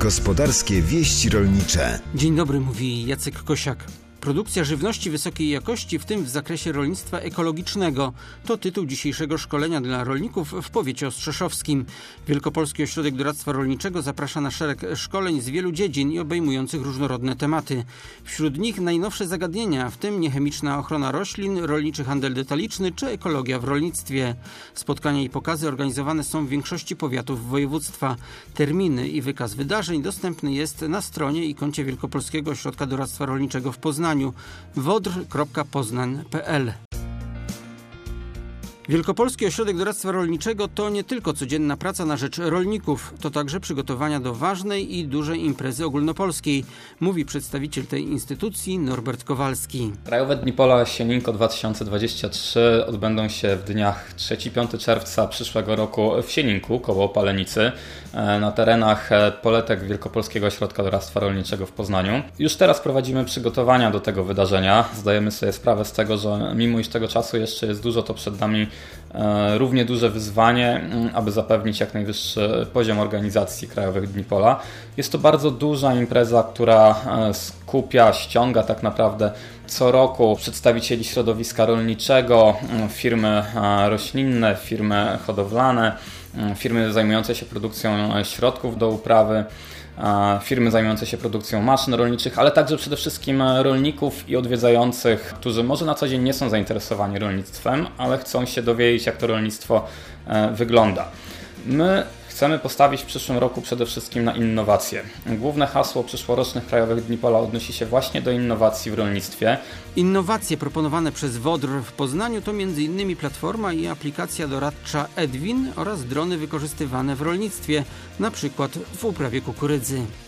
Gospodarskie wieści rolnicze. Dzień dobry, mówi Jacek Kosiak. Produkcja żywności wysokiej jakości, w tym w zakresie rolnictwa ekologicznego. To tytuł dzisiejszego szkolenia dla rolników w powiecie ostrzeszowskim. Wielkopolski Ośrodek Doradztwa Rolniczego zaprasza na szereg szkoleń z wielu dziedzin i obejmujących różnorodne tematy. Wśród nich najnowsze zagadnienia, w tym niechemiczna ochrona roślin, rolniczy handel detaliczny czy ekologia w rolnictwie. Spotkania i pokazy organizowane są w większości powiatów województwa. Terminy i wykaz wydarzeń dostępny jest na stronie i koncie Wielkopolskiego Ośrodka Doradztwa Rolniczego w Poznaniu. wodr.poznań.pl. Wielkopolski Ośrodek Doradztwa Rolniczego to nie tylko codzienna praca na rzecz rolników, to także przygotowania do ważnej i dużej imprezy ogólnopolskiej, mówi przedstawiciel tej instytucji Norbert Kowalski. Krajowe Dni Pola Sieninko 2023 odbędą się w dniach 3-5 czerwca przyszłego roku w Sieninku koło Opalenicy na terenach Poletek Wielkopolskiego Ośrodka Doradztwa Rolniczego w Poznaniu. Już teraz prowadzimy przygotowania do tego wydarzenia. Zdajemy sobie sprawę z tego, że mimo iż tego czasu jeszcze jest dużo, to przed nami równie duże wyzwanie, aby zapewnić jak najwyższy poziom organizacji Krajowych Dni Pola. Jest to bardzo duża impreza, która ściąga tak naprawdę co roku przedstawicieli środowiska rolniczego, firmy roślinne, firmy hodowlane, firmy zajmujące się produkcją środków do uprawy, firmy zajmujące się produkcją maszyn rolniczych, ale także przede wszystkim rolników i odwiedzających, którzy może na co dzień nie są zainteresowani rolnictwem, ale chcą się dowiedzieć, jak to rolnictwo wygląda. My chcemy postawić w przyszłym roku przede wszystkim na innowacje. Główne hasło przyszłorocznych Krajowych Dni Pola odnosi się właśnie do innowacji w rolnictwie. Innowacje proponowane przez Wodr w Poznaniu to m.in. platforma i aplikacja doradcza Edwin oraz drony wykorzystywane w rolnictwie, na przykład w uprawie kukurydzy.